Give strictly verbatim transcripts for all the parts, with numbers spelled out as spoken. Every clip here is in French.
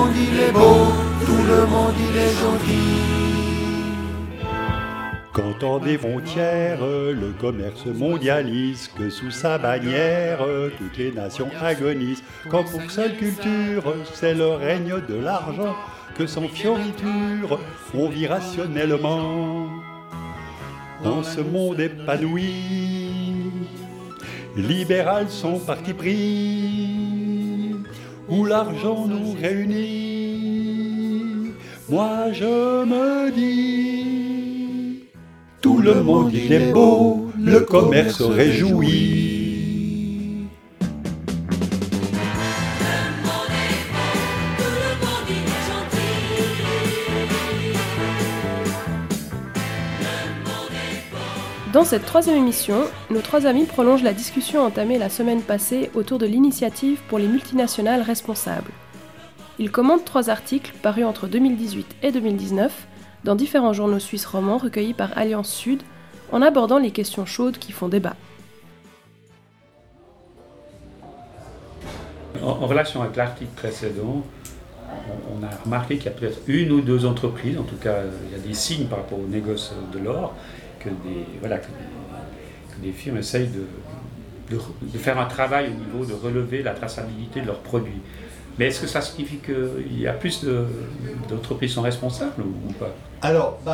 monde il est beau, tout le monde il est gentil. Quand hors des frontières, le commerce mondialise, que sous sa bannière, toutes les nations agonisent. Quand pour seule culture, c'est le règne de l'argent, que sans fioriture, on vit rationnellement. Dans ce monde épanoui, libéral son parti pris, où l'argent nous réunit, moi je me dis, tout le monde il est beau, le commerce réjouit. Dans cette troisième émission, nos trois amis prolongent la discussion entamée la semaine passée autour de l'initiative pour les multinationales responsables. Ils commentent trois articles parus entre deux mille dix-huit et deux mille dix-neuf dans différents journaux suisses romans recueillis par Alliance Sud en abordant les questions chaudes qui font débat. En, en relation avec l'article précédent, on, on a remarqué qu'il y a peut-être une ou deux entreprises, en tout cas il y a des signes par rapport au négoce de l'or, que des, voilà, que des, que des firmes essayent de, de, de faire un travail au niveau de relever la traçabilité de leurs produits. Mais est-ce que ça signifie qu'il y a plus de, d'entreprises qui sont responsables ou, ou pas? Alors, bah,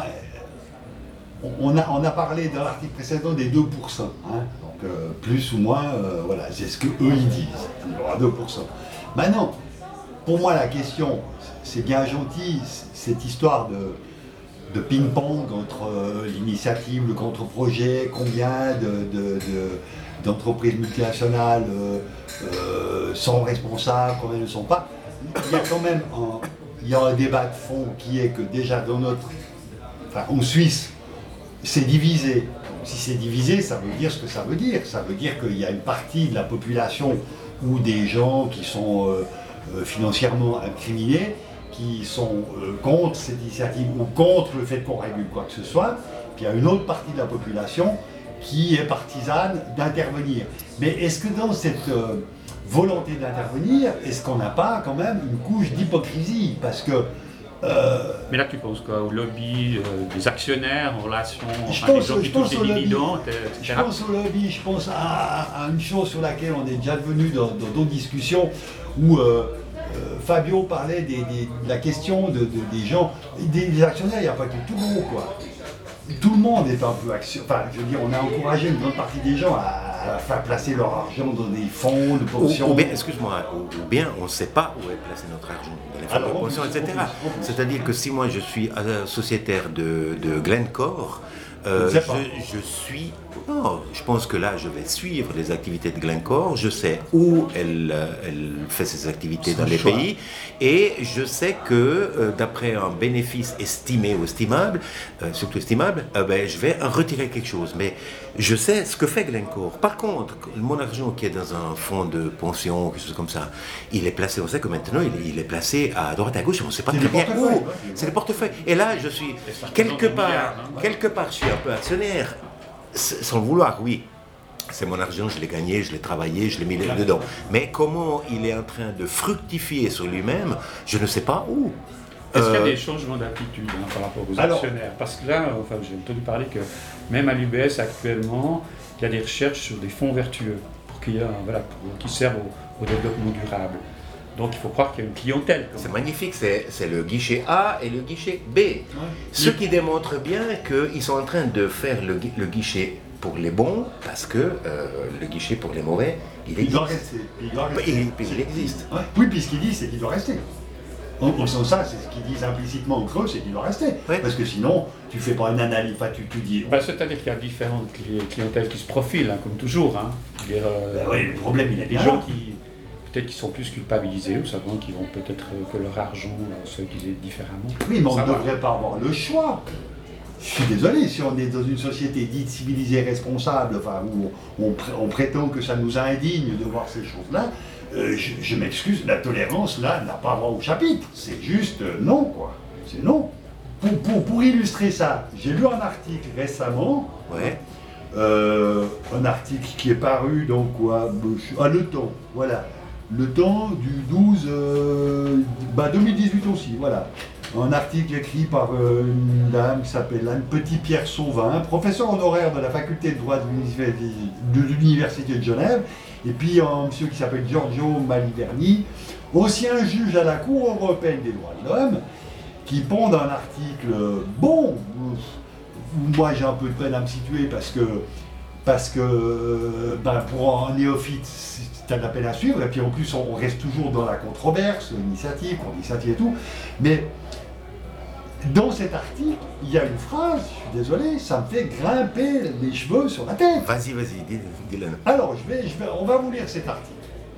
on, a, on a parlé dans l'article précédent des deux pour cent. Hein, donc, euh, plus ou moins, euh, voilà, c'est ce qu'eux ils disent. Il y aura deux pour cent. Maintenant, pour moi, la question, c'est bien gentil, cette histoire de. de ping-pong entre euh, l'initiative, le contre-projet, combien de, de, de, d'entreprises multinationales euh, euh, sont responsables, combien ne sont pas. Il y a quand même un, il y a un débat de fond qui est que déjà dans notre, enfin en Suisse, c'est divisé. Si c'est divisé, ça veut dire ce que ça veut dire. Ça veut dire qu'il y a une partie de la population ou des gens qui sont euh, euh, financièrement incriminés, qui sont euh, contre cette initiative ou contre le fait qu'on régule quoi que ce soit, puis il y a une autre partie de la population qui est partisane d'intervenir. Mais est-ce que dans cette euh, volonté d'intervenir, est-ce qu'on n'a pas quand même une couche d'hypocrisie? Parce que... Euh, Mais là tu penses quoi? Au lobby euh, des actionnaires en relation je enfin, pense, des gens qui touchent des dividendes, et cetera. Je pense au lobby, je pense à, à une chose sur laquelle on est déjà venu dans, dans d'autres discussions où... Euh, Euh, Fabio parlait des, des, de la question de, de, des gens, des, des actionnaires, il n'y a pas que tout le monde quoi. Tout le monde est un peu actionnaire, enfin je veux dire, on a encouragé une grande partie des gens à, à faire placer leur argent dans des fonds de pension. Ou, ou bien, excuse-moi, ou, ou bien on ne sait pas où est placé notre argent, dans les fonds Alors, de pension, et cetera. C'est-à-dire que si moi je suis euh, sociétaire de, de Glencore, euh, je, je suis... Non, je pense que là, je vais suivre les activités de Glencore. Je sais où elle, elle fait ses activités dans les pays. Et je sais que, euh, d'après un bénéfice estimé ou estimable, euh, surtout estimable, euh, ben, je vais en retirer quelque chose. Mais je sais ce que fait Glencore. Par contre, mon argent qui est dans un fonds de pension, quelque chose comme ça, il est placé, on sait que maintenant, il, il est placé à droite à gauche, on ne sait pas très bien où. C'est le portefeuille. Et là, je suis quelque part, quelque part, je suis un peu actionnaire. Sans le vouloir, oui. C'est mon argent, je l'ai gagné, je l'ai travaillé, je l'ai mis dedans. Mais comment il est en train de fructifier sur lui-même, je ne sais pas où. Est-ce euh... qu'il y a des changements d'attitude hein, par rapport aux Alors... actionnaires? Parce que là, enfin, j'ai entendu parler que même à l'U B S actuellement, il y a des recherches sur des fonds vertueux pour qu'il y ait, voilà, pour, qui servent au, au développement durable. Donc il faut croire qu'il y a une clientèle. C'est magnifique, c'est, c'est le guichet A et le guichet B. Ouais. Ce qui démontre bien qu'ils sont en train de faire le, le guichet pour les bons, parce que euh, le guichet pour les mauvais, il existe. Il doit rester. Il, doit rester. il, il, il existe. Ouais. Oui, puis ce qu'il dit, c'est qu'il doit rester. En, en sens ça, c'est ce qu'ils disent implicitement au creux, c'est qu'il doit rester. Ouais. Parce que sinon, tu fais pas une analyse, enfin, tu, tu dis... Bah, c'est-à-dire qu'il y a différentes clientèles qui se profilent, hein, comme toujours. Hein. Dire, euh, bah oui, le problème, il est des gens qui... Peut-être qu'ils sont plus culpabilisés, ou savons qu'ils vont peut-être que leur argent soit utilisé différemment. Oui, mais on ne devrait pas avoir le choix. Je suis désolé, si on est dans une société dite civilisée, responsable, enfin, où on, on prétend que ça nous indigne de voir ces choses-là, euh, je, je m'excuse, la tolérance, là, n'a pas droit au chapitre. C'est juste euh, non, quoi. C'est non. Pour, pour, pour illustrer ça, j'ai lu un article récemment, ouais. euh, un article qui est paru, donc, quoi, à Le Temps, voilà. Le Temps du douze Bah deux mille dix-huit aussi, voilà. Un article écrit par euh, une dame qui s'appelle Anne Petit-Pierre Sauvin, professeur honoraire de la faculté de droit de l'Université de Genève, et puis un monsieur qui s'appelle Giorgio Maliverni, ancien juge à la Cour européenne des droits de l'homme, qui pond un article bon. Moi j'ai un peu de peine à me situer parce que, parce que ben, pour un néophyte, c'est de la peine à suivre, et puis en plus on reste toujours dans la controverse, l'initiative, pour l'initiative et tout, mais dans cet article, il y a une phrase, je suis désolé, ça me fait grimper les cheveux sur la tête. Vas-y, vas-y, dis-le. Alors, je vais, je vais, on va vous lire cet article.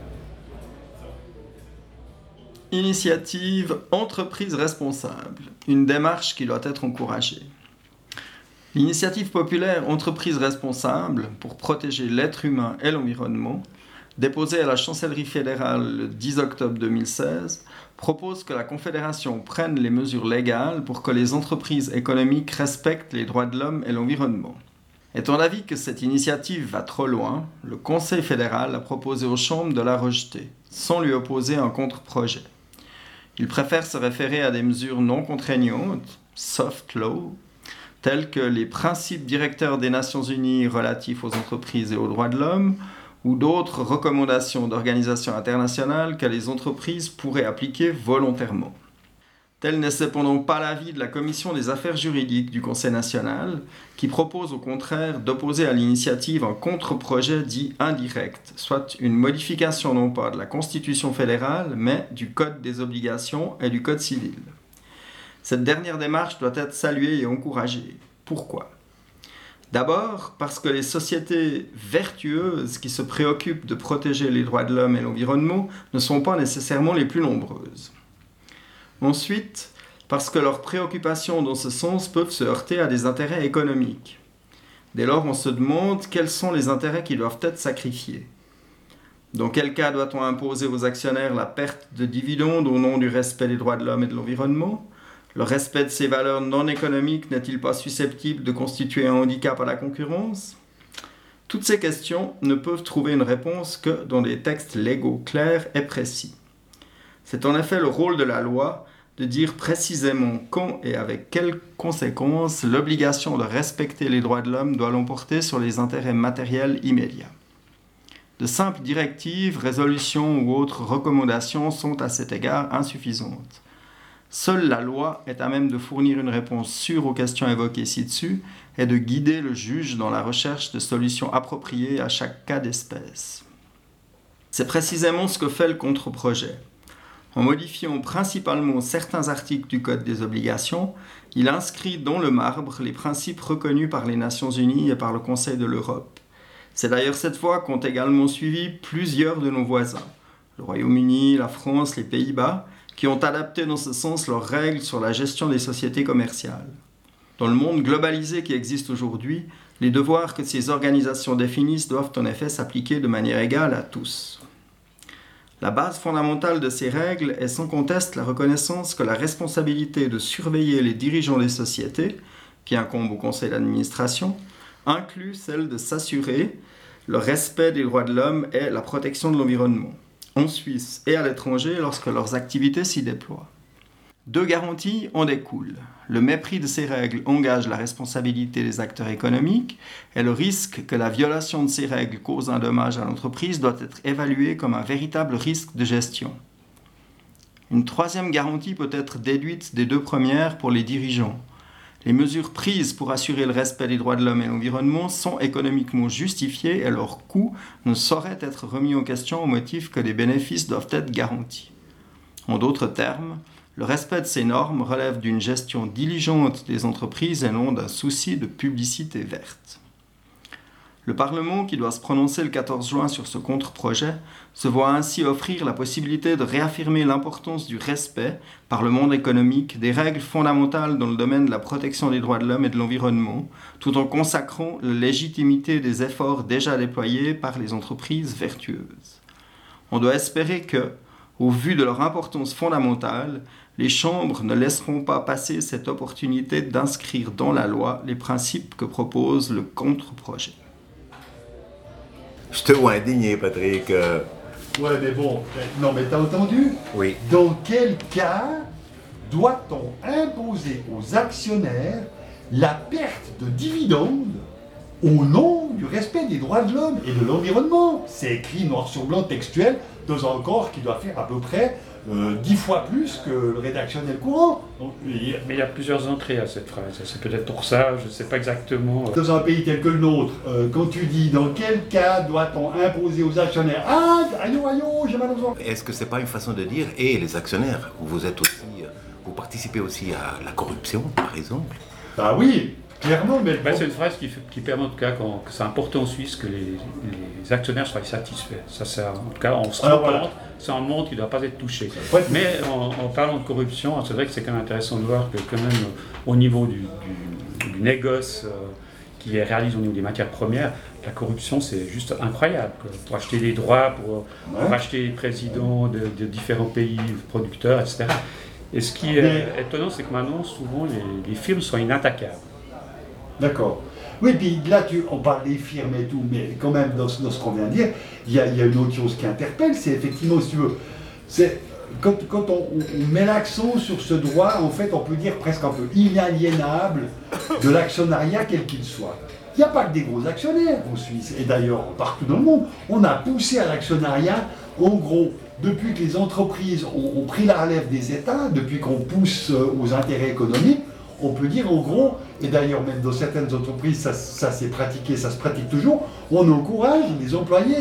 Initiative Entreprise responsable, une démarche qui doit être encouragée. L'initiative populaire Entreprise responsable pour protéger l'être humain et l'environnement, déposée à la Chancellerie fédérale le dix octobre deux mille seize, propose que la Confédération prenne les mesures légales pour que les entreprises économiques respectent les droits de l'homme et l'environnement. Étant d'avis que cette initiative va trop loin, le Conseil fédéral a proposé aux chambres de la rejeter, sans lui opposer un contre-projet. Il préfère se référer à des mesures non contraignantes, soft law, telles que les principes directeurs des Nations Unies relatifs aux entreprises et aux droits de l'homme, ou d'autres recommandations d'organisations internationales que les entreprises pourraient appliquer volontairement. Tel n'est cependant pas l'avis de la Commission des affaires juridiques du Conseil national, qui propose au contraire d'opposer à l'initiative un contre-projet dit indirect, soit une modification non pas de la Constitution fédérale, mais du Code des obligations et du Code civil. Cette dernière démarche doit être saluée et encouragée. Pourquoi ? D'abord, parce que les sociétés vertueuses qui se préoccupent de protéger les droits de l'homme et l'environnement ne sont pas nécessairement les plus nombreuses. Ensuite, parce que leurs préoccupations dans ce sens peuvent se heurter à des intérêts économiques. Dès lors, on se demande quels sont les intérêts qui doivent être sacrifiés. Dans quel cas doit-on imposer aux actionnaires la perte de dividendes au nom du respect des droits de l'homme et de l'environnement ? Le respect de ces valeurs non économiques n'est-il pas susceptible de constituer un handicap à la concurrence ? Toutes ces questions ne peuvent trouver une réponse que dans des textes légaux clairs et précis. C'est en effet le rôle de la loi de dire précisément quand et avec quelles conséquences l'obligation de respecter les droits de l'homme doit l'emporter sur les intérêts matériels immédiats. De simples directives, résolutions ou autres recommandations sont à cet égard insuffisantes. Seule la loi est à même de fournir une réponse sûre aux questions évoquées ci-dessus et de guider le juge dans la recherche de solutions appropriées à chaque cas d'espèce. C'est précisément ce que fait le contre-projet. En modifiant principalement certains articles du Code des obligations, il inscrit dans le marbre les principes reconnus par les Nations Unies et par le Conseil de l'Europe. C'est d'ailleurs cette voie qu'ont également suivi plusieurs de nos voisins, le Royaume-Uni, la France, les Pays-Bas, qui ont adapté dans ce sens leurs règles sur la gestion des sociétés commerciales. Dans le monde globalisé qui existe aujourd'hui, les devoirs que ces organisations définissent doivent en effet s'appliquer de manière égale à tous. La base fondamentale de ces règles est sans conteste la reconnaissance que la responsabilité de surveiller les dirigeants des sociétés, qui incombe au conseil d'administration, inclut celle de s'assurer le respect des droits de l'homme et la protection de l'environnement, en Suisse et à l'étranger lorsque leurs activités s'y déploient. Deux garanties en découlent. Le mépris de ces règles engage la responsabilité des acteurs économiques et le risque que la violation de ces règles cause un dommage à l'entreprise doit être évalué comme un véritable risque de gestion. Une troisième garantie peut être déduite des deux premières pour les dirigeants. Les mesures prises pour assurer le respect des droits de l'homme et l'environnement sont économiquement justifiées et leur coût ne saurait être remis en question au motif que les bénéfices doivent être garantis. En d'autres termes, le respect de ces normes relève d'une gestion diligente des entreprises et non d'un souci de publicité verte. Le Parlement, qui doit se prononcer le quatorze juin sur ce contre-projet, se voit ainsi offrir la possibilité de réaffirmer l'importance du respect, par le monde économique, des règles fondamentales dans le domaine de la protection des droits de l'homme et de l'environnement, tout en consacrant la légitimité des efforts déjà déployés par les entreprises vertueuses. On doit espérer que, au vu de leur importance fondamentale, les chambres ne laisseront pas passer cette opportunité d'inscrire dans la loi les principes que propose le contre-projet. Je te vois indigné, Patrick. Ouais, mais bon, non, mais t'as entendu? Oui. Dans quel cas doit-on imposer aux actionnaires la perte de dividendes au nom du respect des droits de l'homme et de l'environnement? C'est écrit noir sur blanc textuel dans un corps qui doit faire à peu près euh, dix fois plus que le rédactionnel courant. Donc, il... Mais il y a plusieurs entrées à cette phrase. C'est peut-être pour ça, je ne sais pas exactement. Dans un pays tel que le nôtre, euh, quand tu dis dans quel cas doit-on imposer aux actionnaires, ah, aïe, aïe, j'ai mal aux oreilles. Est-ce que c'est pas une façon de dire, et les actionnaires, vous êtes aussi, vous participez aussi à la corruption, par exemple? Bah oui, clairement, mais... Ben, c'est une phrase qui, fait, qui permet en tout cas qu'on, que c'est important en Suisse que les, les actionnaires soient satisfaits. Ça, c'est, en tout cas, on se rend compte, voilà. C'est un monde qui ne doit pas être touché. Ouais. Mais en, en parlant de corruption, c'est vrai que c'est quand même intéressant de voir que quand même au niveau du, du, du négoce euh, qui est réalisé au niveau des matières premières, la corruption c'est juste incroyable. Quoi. Pour acheter des droits, pour, ouais. pour acheter les présidents de, de différents pays producteurs, et cetera. Et ce qui est mais... étonnant, c'est que maintenant, souvent, les, les firmes sont inattaquables. D'accord. Oui, puis là, tu, on parle des firmes et tout, mais quand même, dans, dans ce qu'on vient de dire, il y a, il y a une autre chose qui interpelle, c'est effectivement, si tu veux, c'est quand, quand on, on met l'accent sur ce droit, en fait, on peut dire presque un peu inaliénable de l'actionnariat, quel qu'il soit. Il n'y a pas que des gros actionnaires en Suisse, et d'ailleurs, partout dans le monde, on a poussé à l'actionnariat, en gros, depuis que les entreprises ont, ont pris la relève des États, depuis qu'on pousse aux intérêts économiques, on peut dire en gros, et d'ailleurs même dans certaines entreprises, ça, ça s'est pratiqué, ça se pratique toujours, on encourage les employés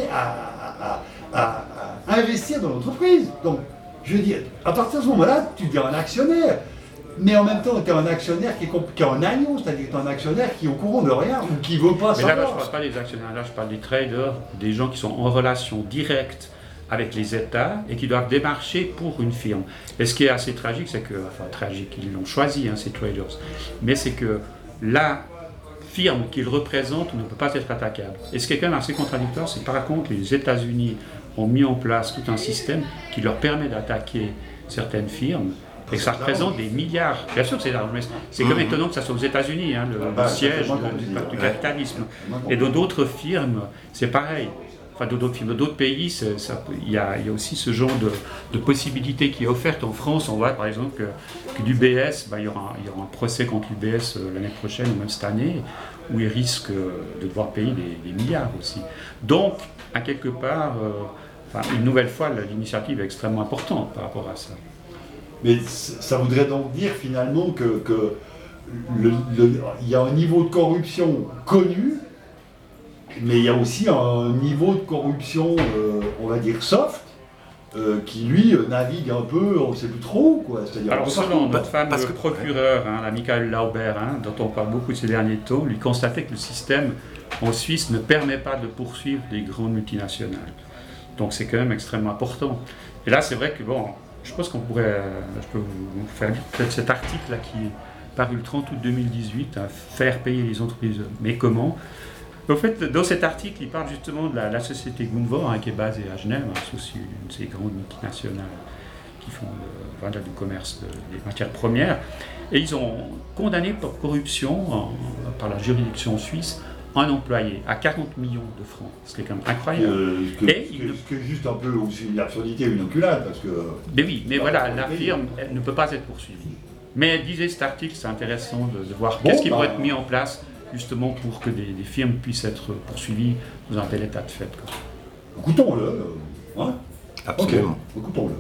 à, à, à, à investir dans l'entreprise. Donc, je veux dire, à partir de ce moment-là, tu deviens un actionnaire. Mais en même temps, tu es un actionnaire qui est, qui est un agneau, c'est-à-dire que tu es un actionnaire qui est au courant de rien ou qui ne veut pas Mais savoir. Mais là, je ne parle pas des actionnaires, là, je parle des traders, des gens qui sont en relation directe avec les États et qui doivent démarcher pour une firme. Et ce qui est assez tragique, c'est que, enfin tragique, ils l'ont choisi, hein, ces traders, mais c'est que la firme qu'ils représentent ne peut pas être attaquable. Et ce qui est quand même assez contradictoire, c'est que par contre, les États-Unis ont mis en place tout un système qui leur permet d'attaquer certaines firmes, et que ça représente des milliards. Bien sûr que c'est l'argent, mais c'est quand même étonnant que ça soit aux États-Unis, hein, le, le siège du, du capitalisme. Et dans d'autres firmes, c'est pareil. Enfin, d'autres films, d'autres pays, il y, y a aussi ce genre de, de possibilité qui est offerte. En France, on voit par exemple que, que l'U B S, bah, il, y aura, il y aura un procès contre l'U B S euh, l'année prochaine ou même cette année, où il risque de devoir payer des, des milliards aussi. Donc, à quelque part, euh, enfin, une nouvelle fois, l'initiative est extrêmement importante par rapport à ça. Mais ça voudrait donc dire finalement que, que le, le, il y a un niveau de corruption connu, mais il y a aussi un niveau de corruption, euh, on va dire soft, euh, qui lui euh, navigue un peu, on ne sait plus trop, quoi. C'est-à-dire alors selon notre fameux que... procureur, hein, la Michael Lauber, hein, dont on parle beaucoup ces derniers temps, lui constatait que le système en Suisse ne permet pas de poursuivre les grandes multinationales. Donc c'est quand même extrêmement important. Et là c'est vrai que bon, je pense qu'on pourrait, euh, je peux vous faire lire peut-être cet article là qui est paru le trente août deux mille dix-huit, hein, faire payer les entreprises, mais comment? En fait, dans cet article, il parle justement de la, la société Gunvor, hein, qui est basée à Genève, hein, c'est aussi une de ces grandes multinationales qui font le, voilà, du commerce de, des matières premières. Et ils ont condamné pour corruption en, par la juridiction suisse un employé à quarante millions de francs. C'est quand même incroyable. Euh, que, et que, il, que juste un peu aussi une absurdité, une enculade, parce que... Mais oui, mais voilà, la firme elle ne peut pas être poursuivie. Mais disait cet article, c'est intéressant de, de voir bon, qu'est-ce qui bah, pourrait être mis en place justement pour que des, des firmes puissent être poursuivies dans un tel état de fait. Quoi. Écoutons-le. Hein Absolument. Okay. Écoutons-le.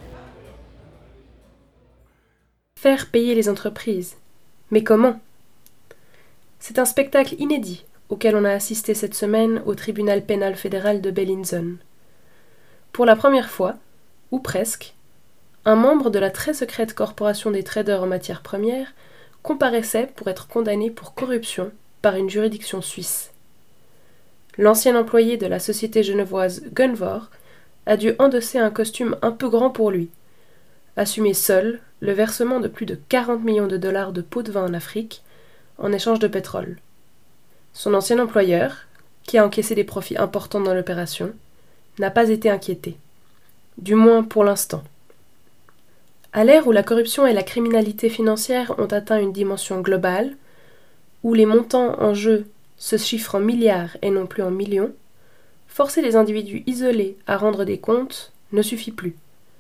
Faire payer les entreprises. Mais comment ? C'est un spectacle inédit auquel on a assisté cette semaine au tribunal pénal fédéral de Bellinzone. Pour la première fois, ou presque, un membre de la très secrète corporation des traders en matières premières comparaissait pour être condamné pour corruption par une juridiction suisse. L'ancien employé de la société genevoise Gunvor a dû endosser un costume un peu grand pour lui, assumer seul le versement de plus de quarante millions de dollars de pots de vin en Afrique en échange de pétrole. Son ancien employeur, qui a encaissé des profits importants dans l'opération, n'a pas été inquiété. Du moins pour l'instant. À l'ère où la corruption et la criminalité financière ont atteint une dimension globale, où les montants en jeu se chiffrent en milliards et non plus en millions, forcer les individus isolés à rendre des comptes ne suffit plus.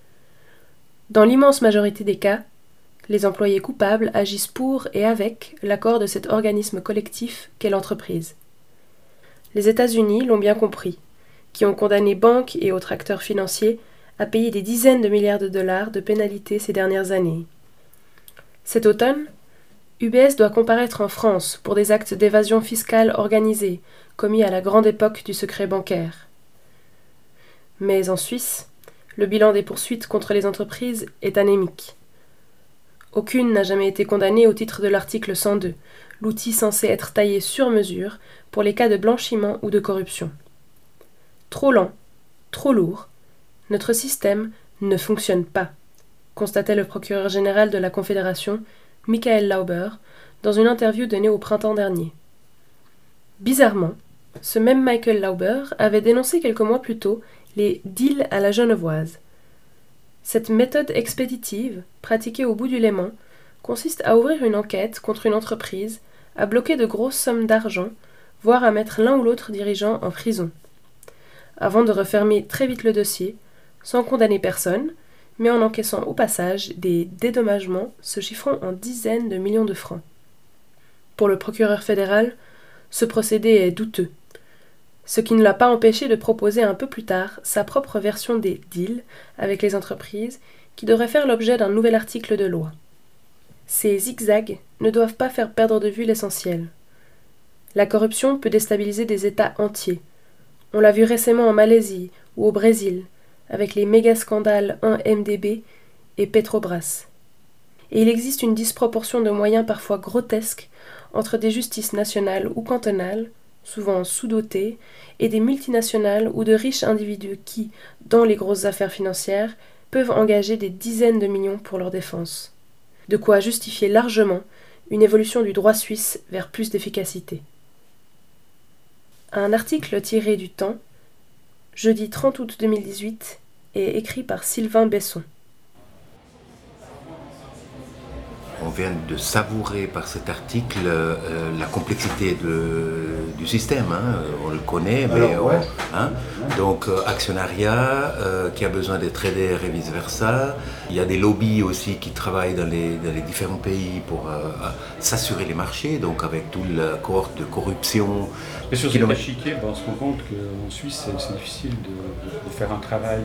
Dans l'immense majorité des cas, les employés coupables agissent pour et avec l'accord de cet organisme collectif qu'est l'entreprise. Les États-Unis l'ont bien compris, qui ont condamné banques et autres acteurs financiers à payer des dizaines de milliards de dollars de pénalités ces dernières années. Cet automne, U B S doit comparaître en France pour des actes d'évasion fiscale organisés, commis à la grande époque du secret bancaire. Mais en Suisse, le bilan des poursuites contre les entreprises est anémique. Aucune n'a jamais été condamnée au titre de l'article cent deux, l'outil censé être taillé sur mesure pour les cas de blanchiment ou de corruption. Trop lent, trop lourd, notre système ne fonctionne pas, constatait le procureur général de la Confédération, Michael Lauber, dans une interview donnée au printemps dernier. Bizarrement, ce même Michael Lauber avait dénoncé quelques mois plus tôt les « deals à la genevoise ». Cette méthode expéditive, pratiquée au bout du Léman, consiste à ouvrir une enquête contre une entreprise, à bloquer de grosses sommes d'argent, voire à mettre l'un ou l'autre dirigeant en prison. Avant de refermer très vite le dossier, sans condamner personne, mais en encaissant au passage des dédommagements se chiffrant en dizaines de millions de francs. Pour le procureur fédéral, ce procédé est douteux, ce qui ne l'a pas empêché de proposer un peu plus tard sa propre version des deals avec les entreprises qui devrait faire l'objet d'un nouvel article de loi. Ces zigzags ne doivent pas faire perdre de vue l'essentiel. La corruption peut déstabiliser des États entiers. On l'a vu récemment en Malaisie ou au Brésil, avec les méga-scandales un M D B et Petrobras. Et il existe une disproportion de moyens parfois grotesques entre des justices nationales ou cantonales, souvent sous-dotées, et des multinationales ou de riches individus qui, dans les grosses affaires financières, peuvent engager des dizaines de millions pour leur défense. De quoi justifier largement une évolution du droit suisse vers plus d'efficacité. Un article tiré du Temps, jeudi trente août deux mille dix-huit, est écrit par Sylvain Besson. On vient de savourer par cet article euh, la complexité de, du système. Hein. On le connaît, mais Alors, ouais. on, hein. Donc euh, actionnariat euh, qui a besoin d'être aidé et vice versa. Il y a des lobbies aussi qui travaillent dans les, dans les différents pays pour euh, s'assurer les marchés, donc avec toute la cohorte de corruption. Mais sur cet échiquier, ben, on se rend compte qu'en Suisse, c'est, c'est difficile de, de faire un travail.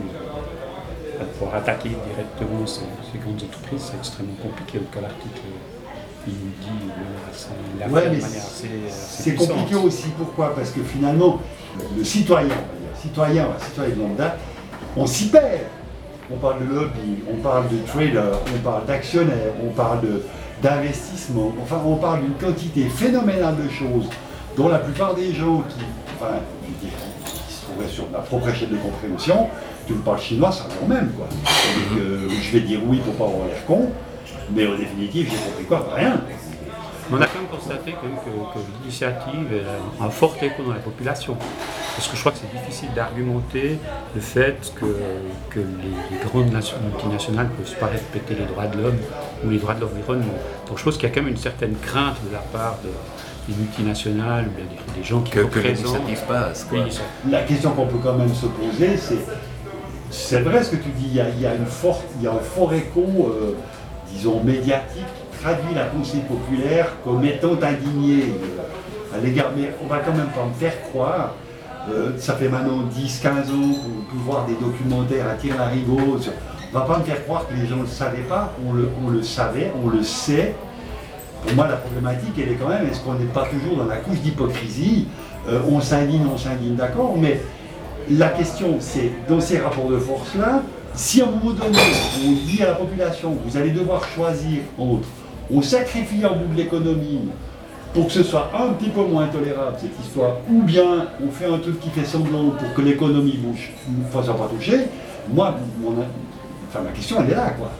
De pouvoir attaquer directement ces, ces grandes entreprises, c'est extrêmement compliqué. Au cas l'article, il nous dit il l'a ouais, fait de mais manière assez, assez c'est puissante. compliqué aussi. Pourquoi? Parce que finalement, le citoyen, le citoyen, le citoyen lambda, on s'y perd. On parle de lobby, on parle de traders, on parle d'actionnaires, on parle de, d'investissement. Enfin, on parle d'une quantité phénoménale de choses dont la plupart des gens qui, enfin, qui, qui se trouveraient sur ma propre échelle de compréhension, tu me parles chinois, ça revient au même, quoi. Donc, euh, je vais dire oui pour pas avoir l'air con, mais en définitive, j'ai compris quoi? Rien. On a quand même constaté que, que, que l'initiative a un fort écho dans la population. Parce que je crois que c'est difficile d'argumenter le fait que, que les, les grandes nations multinationales ne peuvent pas respecter les droits de l'homme ou les droits de l'environnement. Donc je pense qu'il y a quand même une certaine crainte de la part de, des multinationales ou des, des gens qui que, représentent. Que l'initiative passe, quoi. Oui, la question qu'on peut quand même se poser, c'est c'est vrai ce que tu dis, il y a, il y a, une forte, il y a un fort écho, euh, disons, médiatique qui traduit la pensée populaire comme étant indignée euh, à l'égard. Mais on va quand même pas me faire croire, euh, ça fait maintenant dix quinze ans qu'on peut voir des documentaires à tire-larigot. On va pas me faire croire que les gens ne le savaient pas, on le, on le savait, on le sait. Pour moi, la problématique, elle est quand même, est-ce qu'on n'est pas toujours dans la couche d'hypocrisie? euh, On s'indigne, on s'indigne, d'accord, mais la question, c'est, dans ces rapports de force-là, si à un moment donné, on dit à la population, vous allez devoir choisir entre, on sacrifie en bout de l'économie pour que ce soit un petit peu moins tolérable, cette histoire, ou bien on fait un truc qui fait semblant pour que l'économie bouge, ne fasse pas toucher, moi, mon, enfin, ma question, elle est là, quoi.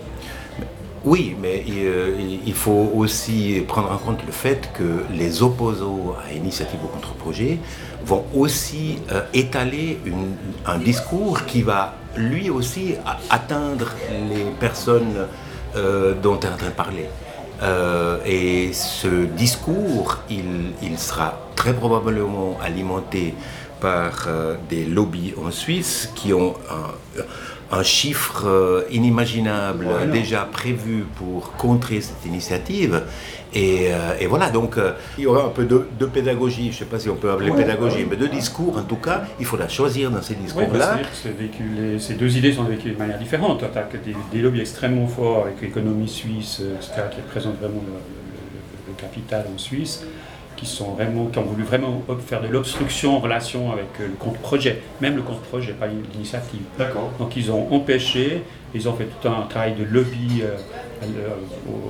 Oui, mais euh, il faut aussi prendre en compte le fait que les opposants à Initiative au contre-projet vont aussi euh, étaler une, un discours qui va lui aussi atteindre les personnes euh, dont tu es en train de parler. Euh, et ce discours, il, il sera très probablement alimenté par euh, des lobbies en Suisse qui ont un, un chiffre euh, inimaginable Ouais, déjà prévu pour contrer cette initiative. Et, euh, et voilà, donc euh, il y aura un peu de, de pédagogie, je ne sais pas si on peut appeler Ouais, pédagogie, ouais. mais de discours en tout cas, il faudra choisir dans ces Oui, discours-là. parce que c'est véhiculé- ces deux idées sont véhiculées de manière différente. Tu as des, des lobbies extrêmement forts avec l'économie suisse, et cetera, qui représente vraiment le, le- le capital en Suisse, qui, sont vraiment, qui ont voulu vraiment faire de l'obstruction en relation avec le contre-projet, même le contre-projet, pas l'initiative. D'accord. Donc ils ont empêché, ils ont fait tout un travail de lobby euh, à le- au-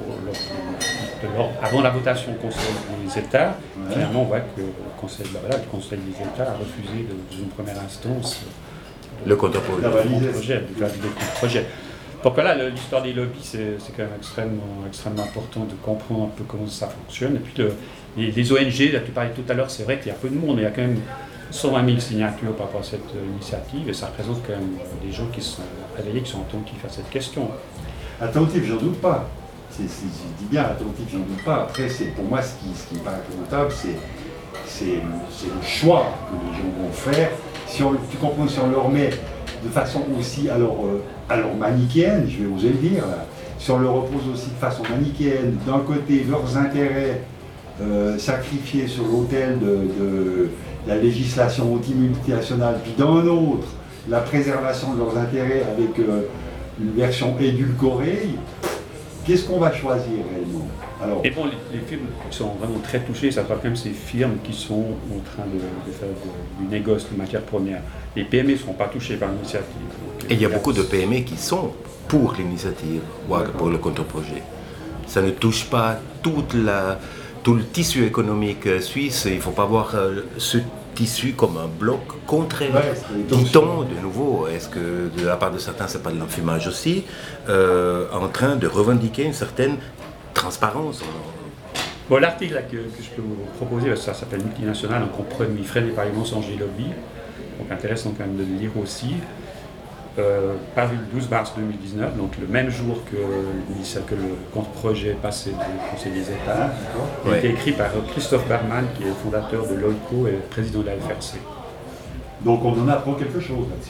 au- de l'ordre- avant la votation au Conseil des États. Ouais. Finalement, on voit que le Conseil, bah voilà, le Conseil des États a refusé de- dans une première instance euh, Le contre-projet. La le validation. contre-projet, de valider le contre-projet. Donc voilà, le- l'histoire des lobbies, c'est c'est quand même extrêmement, extrêmement important de comprendre un peu comment ça fonctionne. Et puis le- les, les O N G, là, tu parlais tout à l'heure, c'est vrai qu'il y a peu de monde, il y a quand même cent vingt mille signatures par rapport à cette euh, initiative, et ça représente quand même des gens qui sont réveillés, qui sont attentifs à cette question. Attentif, j'en doute pas. C'est, c'est- je dis bien attentif, j'en doute pas. Après, c'est, pour moi, ce qui, ce qui est pas incontable, c'est, c'est, c'est le choix que les gens vont faire. Si on, tu comprends, si on le remet de façon aussi alors, euh, alors manichéenne, je vais oser le dire, là, si on le repose aussi de façon manichéenne, d'un côté leurs intérêts euh, sacrifiés sur l'autel de, de la législation anti-multinationale, puis d'un autre, la préservation de leurs intérêts avec euh, une version édulcorée, qu'est-ce qu'on va choisir réellement? Alors, Et bon, les, les firmes qui sont vraiment très touchées, ça va quand même ces firmes qui sont en train de, de faire de- du négoce de matières premières. Les P M E ne seront pas touchées par l'initiative. Donc, Et il y a euh, beaucoup de P M E qui sont pour l'initiative ou pour le contre-projet. Ça ne touche pas toute la, tout le tissu économique euh, suisse. Il ne faut pas voir euh, ce tissu comme un bloc contraire. Ouais, c'est- Dit-on de nouveau, est-ce que de la part de certains c'est pas de l'enfumage aussi, euh, en train de revendiquer une certaine transparence. Bon, l'article là, que, que je peux vous proposer, ça s'appelle Multinational, un compromis freiné par les mensonges et lobbies. Donc intéressant quand même de le lire aussi. Euh, paru le douze mars deux mille dix-neuf, donc le même jour que, que le contre-projet passé du Conseil des États. ah, d'accord. Il a Ouais. été écrit par Christophe Berman, qui est le fondateur de l'O I C O et président de la F R C. Donc on en apprend quelque chose là-dessus.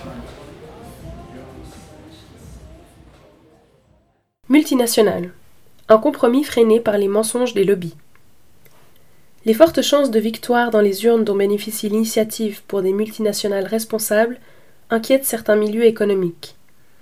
Multinationale. Un compromis freiné par les mensonges des lobbies. Les fortes chances de victoire dans les urnes dont bénéficie l'initiative pour des multinationales responsables inquiètent certains milieux économiques.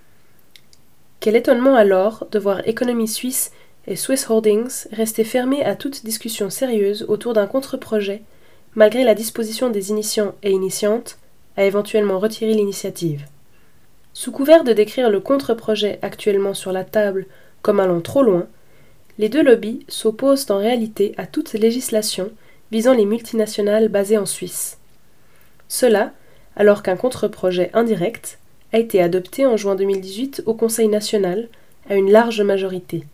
Quel étonnement alors de voir Économie Suisse et Swiss Holdings rester fermés à toute discussion sérieuse autour d'un contre-projet, malgré la disposition des initiants et initiantes à éventuellement retirer l'initiative. Sous couvert de décrire le contre-projet actuellement sur la table comme allant trop loin, les deux lobbies s'opposent en réalité à toute législation visant les multinationales basées en Suisse. Cela, alors qu'un contre-projet indirect a été adopté en juin deux mille dix-huit au Conseil national à une large majorité.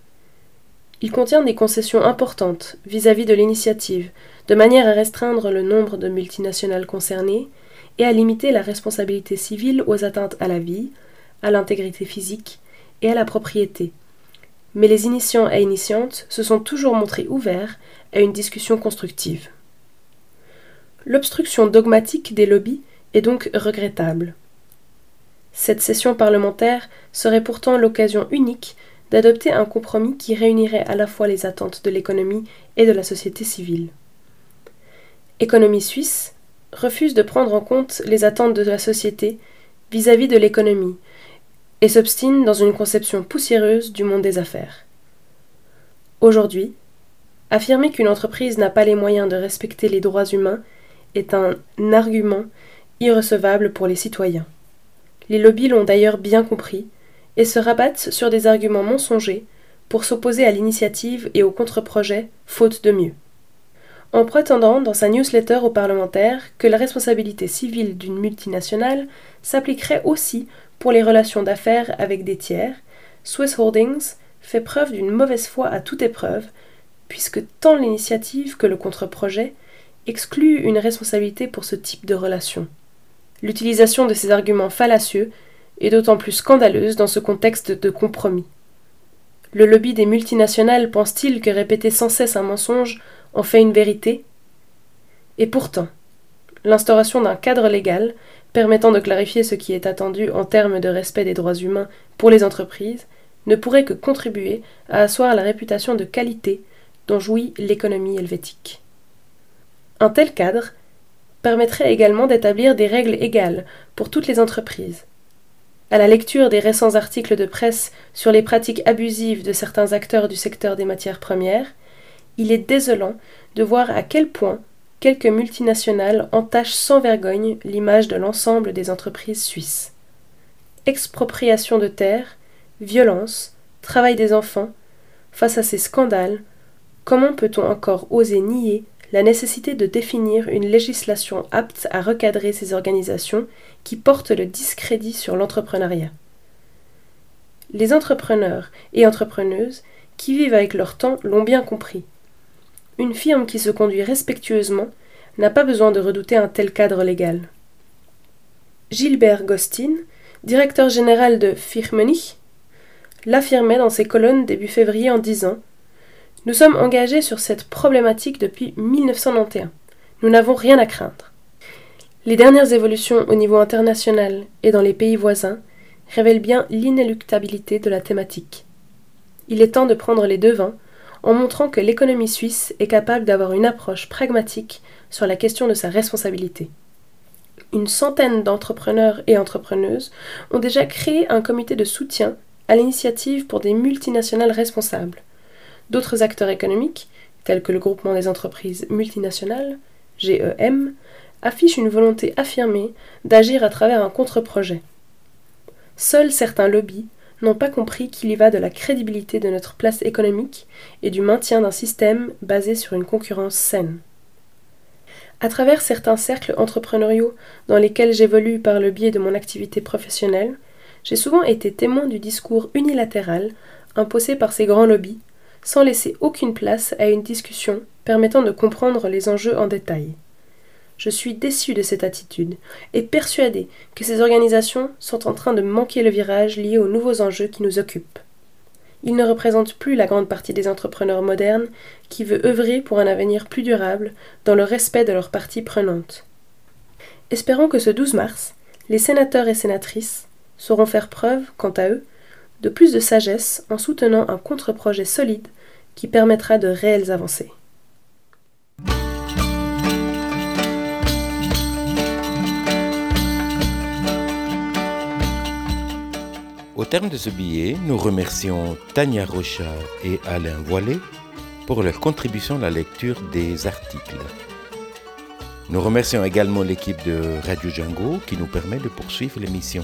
Il contient des concessions importantes vis-à-vis de l'initiative, de manière à restreindre le nombre de multinationales concernées et à limiter la responsabilité civile aux atteintes à la vie, à l'intégrité physique et à la propriété. Mais les initiants et initiantes se sont toujours montrés ouverts à une discussion constructive. L'obstruction dogmatique des lobbies est donc regrettable. Cette session parlementaire serait pourtant l'occasion unique d'adopter un compromis qui réunirait à la fois les attentes de l'économie et de la société civile. Économie Suisse refuse de prendre en compte les attentes de la société vis-à-vis de l'économie et s'obstine dans une conception poussiéreuse du monde des affaires. Aujourd'hui, affirmer qu'une entreprise n'a pas les moyens de respecter les droits humains est un argument irrecevable pour les citoyens. Les lobbies l'ont d'ailleurs bien compris et se rabattent sur des arguments mensongers pour s'opposer à l'initiative et au contre-projet, faute de mieux. En prétendant dans sa newsletter aux parlementaires que la responsabilité civile d'une multinationale s'appliquerait aussi pour les relations d'affaires avec des tiers, Swiss Holdings fait preuve d'une mauvaise foi à toute épreuve, puisque tant l'initiative que le contre-projet excluent une responsabilité pour ce type de relation. L'utilisation de ces arguments fallacieux est d'autant plus scandaleuse dans ce contexte de compromis. Le lobby des multinationales pense-t-il que répéter sans cesse un mensonge en fait une vérité ? Et pourtant, l'instauration d'un cadre légal permettant de clarifier ce qui est attendu en termes de respect des droits humains pour les entreprises ne pourrait que contribuer à asseoir la réputation de qualité dont jouit l'économie helvétique. Un tel cadre permettrait également d'établir des règles égales pour toutes les entreprises. À la lecture des récents articles de presse sur les pratiques abusives de certains acteurs du secteur des matières premières, il est désolant de voir à quel point quelques multinationales entachent sans vergogne l'image de l'ensemble des entreprises suisses. Expropriation de terres, violence, travail des enfants, face à ces scandales, comment peut-on encore oser nier la nécessité de définir une législation apte à recadrer ces organisations qui portent le discrédit sur l'entrepreneuriat? Les entrepreneurs et entrepreneuses qui vivent avec leur temps l'ont bien compris. Une firme qui se conduit respectueusement n'a pas besoin de redouter un tel cadre légal. Gilbert Gostin, directeur général de Firmenich, l'affirmait dans ses colonnes début février en disant « Nous sommes engagés sur cette problématique depuis mille neuf cent quatre-vingt-onze. Nous n'avons rien à craindre. » Les dernières évolutions au niveau international et dans les pays voisins révèlent bien l'inéluctabilité de la thématique. Il est temps de prendre les devants en montrant que l'économie suisse est capable d'avoir une approche pragmatique sur la question de sa responsabilité. Une centaine d'entrepreneurs et entrepreneuses ont déjà créé un comité de soutien à l'initiative pour des multinationales responsables. D'autres acteurs économiques, tels que le groupement des entreprises multinationales, G E M, affichent une volonté affirmée d'agir à travers un contre-projet. Seuls certains lobbies n'ont pas compris qu'il y va de la crédibilité de notre place économique et du maintien d'un système basé sur une concurrence saine. À travers certains cercles entrepreneuriaux dans lesquels j'évolue par le biais de mon activité professionnelle, j'ai souvent été témoin du discours unilatéral imposé par ces grands lobbies, sans laisser aucune place à une discussion permettant de comprendre les enjeux en détail. Je suis déçu de cette attitude et persuadé que ces organisations sont en train de manquer le virage lié aux nouveaux enjeux qui nous occupent. Ils ne représentent plus la grande partie des entrepreneurs modernes qui veut œuvrer pour un avenir plus durable dans le respect de leurs parties prenantes. Espérons que ce douze mars, les sénateurs et sénatrices sauront faire preuve, quant à eux, de plus de sagesse en soutenant un contre-projet solide qui permettra de réelles avancées. Au terme de ce billet, nous remercions Tania Rocha et Alain Voilet pour leur contribution à la lecture des articles. Nous remercions également l'équipe de Radio Django qui nous permet de poursuivre l'émission.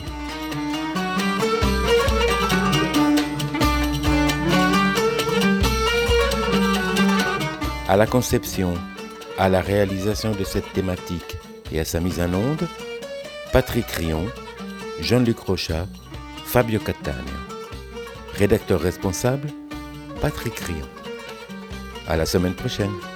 À la conception, à la réalisation de cette thématique et à sa mise en onde, Patrick Rion, Jean-Luc Rochat, Fabio Catania. Rédacteur responsable, Patrick Rion. À la semaine prochaine.